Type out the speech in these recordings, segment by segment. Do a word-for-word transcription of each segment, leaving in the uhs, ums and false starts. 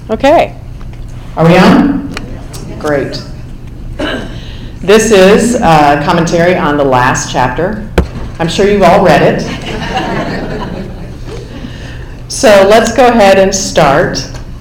Okay. Are we on? Great. This is a commentary on the last chapter. I'm sure you've all read it. So let's go ahead and start.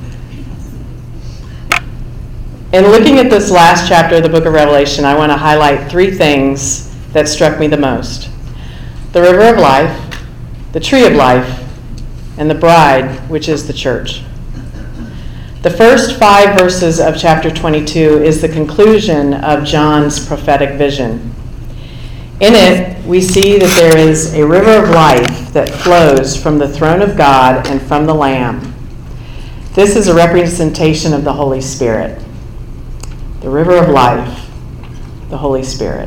In looking at this last chapter of the book of Revelation, I want to highlight three things that struck me the most. The river of life, the tree of life, and the bride, which is the church. The first five verses of chapter twenty-two is the conclusion of John's prophetic vision. In it, we see that there is a river of life that flows from the throne of God and from the Lamb. This is a representation of the Holy Spirit. The river of life, the Holy Spirit.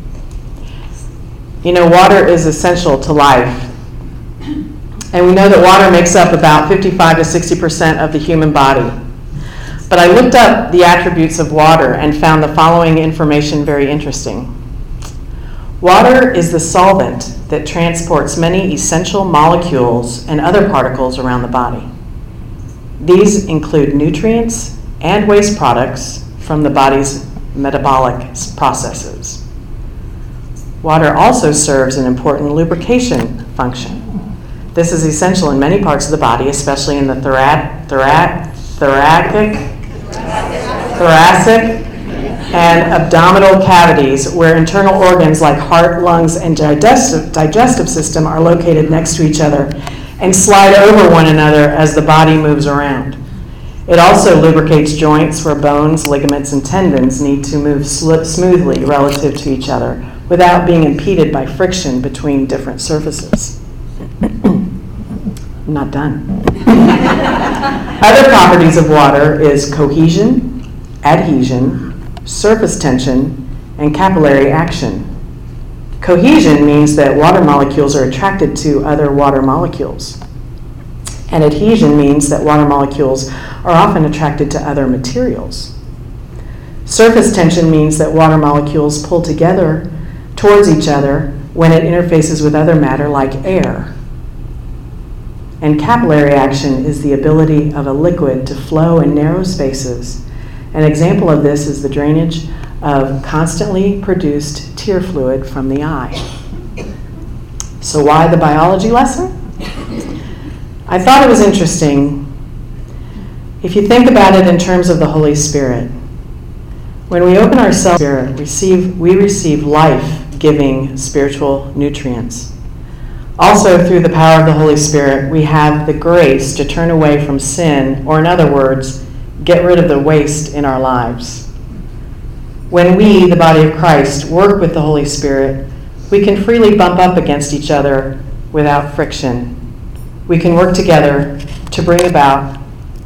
You know, water is essential to life. And we know that water makes up about fifty-five to sixty percent of the human body. But I looked up the attributes of water and found the following information very interesting. Water is the solvent that transports many essential molecules and other particles around the body. These include nutrients and waste products from the body's metabolic processes. Water also serves an important lubrication function. This is essential in many parts of the body, especially in the thora- thora- thoracic, thoracic and abdominal cavities, where internal organs like heart, lungs, and digestive, digestive system are located next to each other and slide over one another as the body moves around. It also lubricates joints where bones, ligaments, and tendons need to move sl- smoothly relative to each other without being impeded by friction between different surfaces. I'm not done. Other properties of water is cohesion, adhesion, surface tension, and capillary action. Cohesion means that water molecules are attracted to other water molecules. And adhesion means that water molecules are often attracted to other materials. Surface tension means that water molecules pull together towards each other when it interfaces with other matter like air. And capillary action is the ability of a liquid to flow in narrow spaces. An example of this is the drainage of constantly produced tear fluid from the eye. So why the biology lesson? I thought it was interesting. If you think about it in terms of the Holy Spirit, when we open ourselves to the Spirit, receive, we receive life-giving spiritual nutrients. Also, through the power of the Holy Spirit, we have the grace to turn away from sin, or in other words, get rid of the waste in our lives. When we, the body of Christ, work with the Holy Spirit, we can freely bump up against each other without friction. We can work together to bring about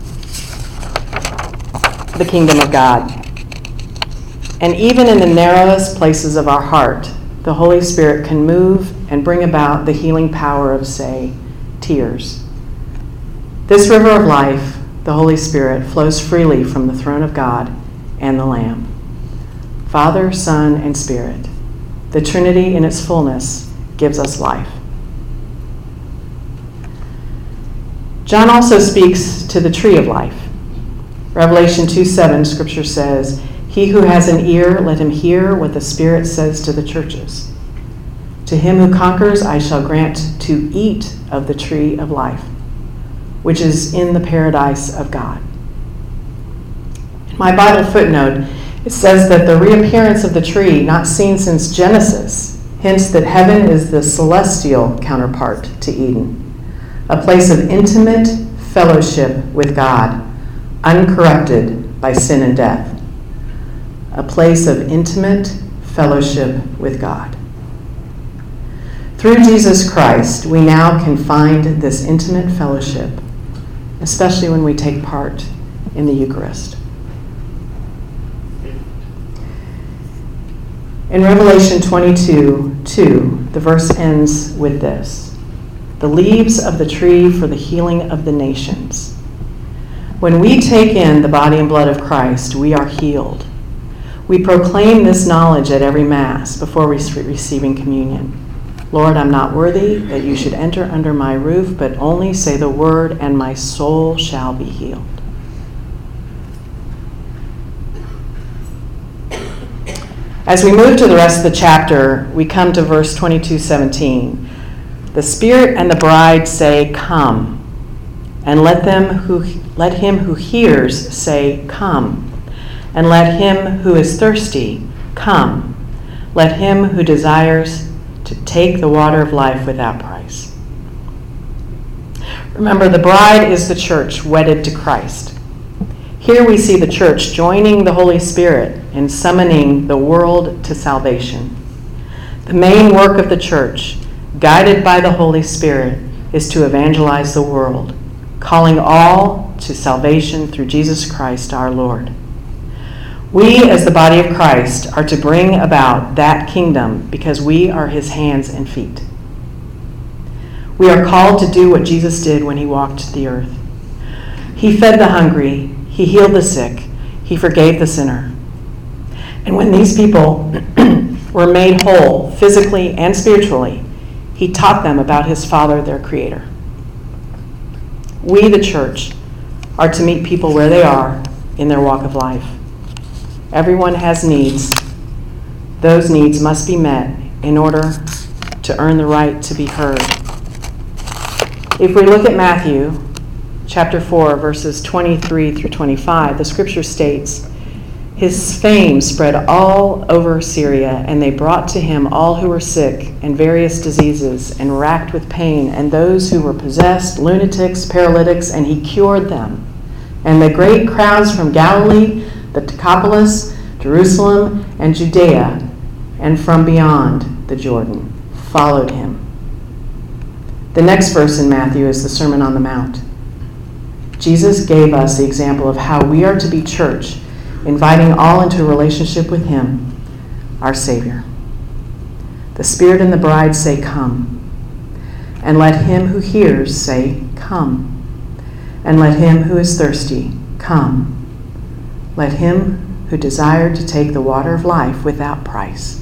the kingdom of God. And even in the narrowest places of our heart, the Holy Spirit can move and bring about the healing power of, say, tears. This river of life, the Holy Spirit, flows freely from the throne of God and the Lamb. Father, Son, and Spirit, the Trinity in its fullness gives us life. John also speaks to the tree of life. Revelation two seven, Scripture says, "He who has an ear, let him hear what the Spirit says to the churches. To him who conquers, I shall grant to eat of the tree of life, which is in the paradise of God." In my Bible footnote, it says that the reappearance of the tree, not seen since Genesis, hints that heaven is the celestial counterpart to Eden, a place of intimate fellowship with God, uncorrupted by sin and death. A place of intimate fellowship with God. Through Jesus Christ, we now can find this intimate fellowship, especially when we take part in the Eucharist. In Revelation twenty-two two, the verse ends with this: "The leaves of the tree for the healing of the nations." When we take in the body and blood of Christ, we are healed. We proclaim this knowledge at every Mass before receiving communion. Lord, I'm not worthy that you should enter under my roof, but only say the word, and my soul shall be healed. As we move to the rest of the chapter, we come to verse twenty-two seventeen. The Spirit and the bride say, "Come." And let them who let him who hears say, "Come." And let him who is thirsty come. Let him who desires to take the water of life without price. Remember, the bride is the church wedded to Christ. Here we see the church joining the Holy Spirit in summoning the world to salvation. The main work of the church, guided by the Holy Spirit, is to evangelize the world, calling all to salvation through Jesus Christ our Lord. We, as the body of Christ, are to bring about that kingdom because we are his hands and feet. We are called to do what Jesus did when he walked the earth. He fed the hungry, he healed the sick, he forgave the sinner. And when these people were made whole, physically and spiritually, he taught them about his Father, their Creator. We, the church, are to meet people where they are in their walk of life. Everyone has needs. Those needs must be met in order to earn the right to be heard. If we look at Matthew chapter four, verses twenty-three through twenty-five, the scripture states, "His fame spread all over Syria, and they brought to him all who were sick and various diseases and racked with pain, and those who were possessed, lunatics, paralytics, and he cured them. And the great crowds from Galilee, the Decapolis, Jerusalem, and Judea, and from beyond the Jordan, followed him." The next verse in Matthew is the Sermon on the Mount. Jesus gave us the example of how we are to be church, inviting all into a relationship with him, our Savior. The Spirit and the bride say, "Come." And let him who hears say, "Come." And let him who is thirsty come. Let him who desired to take the water of life without price.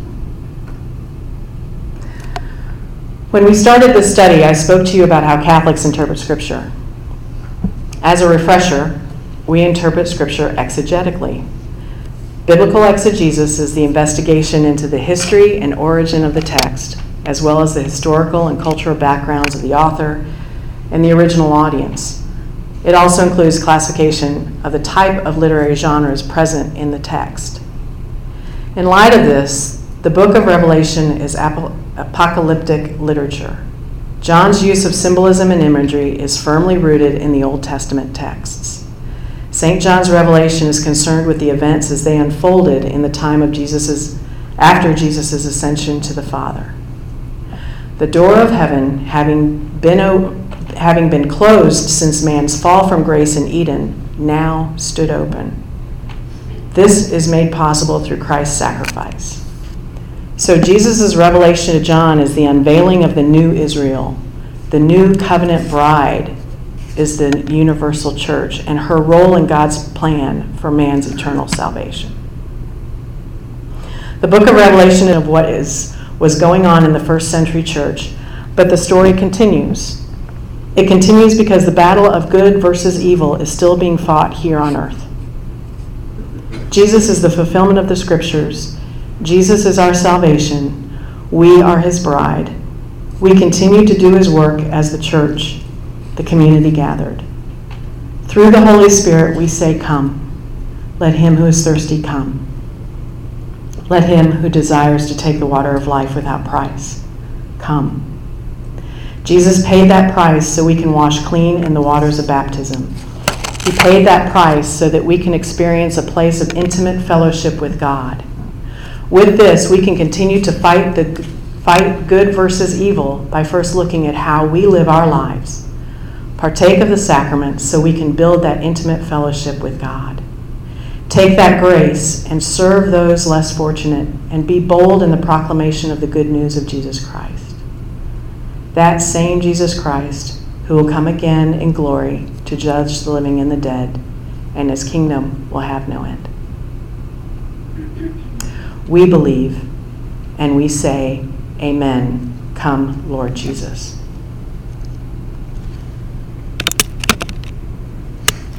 When we started this study, I spoke to you about how Catholics interpret Scripture. As a refresher, we interpret Scripture exegetically. Biblical exegesis is the investigation into the history and origin of the text, as well as the historical and cultural backgrounds of the author and the original audience. It also includes classification of the type of literary genres present in the text. In light of this, the book of Revelation is ap- apocalyptic literature. John's use of symbolism and imagery is firmly rooted in the Old Testament texts. Saint John's revelation is concerned with the events as they unfolded in the time of Jesus's, after Jesus' ascension to the Father. The door of heaven, having been, o- having been closed since man's fall from grace in Eden, now stood open. This is made possible through Christ's sacrifice. So Jesus' revelation to John is the unveiling of the new Israel. The new covenant bride is the universal church and her role in God's plan for man's eternal salvation. The book of Revelation of what is was going on in the first century church, but the story continues. It continues because the battle of good versus evil is still being fought here on earth. Jesus is the fulfillment of the scriptures. Jesus is our salvation. We are his bride. We continue to do his work as the church, the community gathered. Through the Holy Spirit, we say, "Come." Let him who is thirsty come. Let him who desires to take the water of life without price come. Jesus paid that price so we can wash clean in the waters of baptism. He paid that price so that we can experience a place of intimate fellowship with God. With this, we can continue to fight the fight good versus evil by first looking at how we live our lives. Partake of the sacraments so we can build that intimate fellowship with God. Take that grace and serve those less fortunate and be bold in the proclamation of the good news of Jesus Christ. That same Jesus Christ who will come again in glory to judge the living and the dead, and his kingdom will have no end. We believe and we say, Amen. Come, Lord Jesus.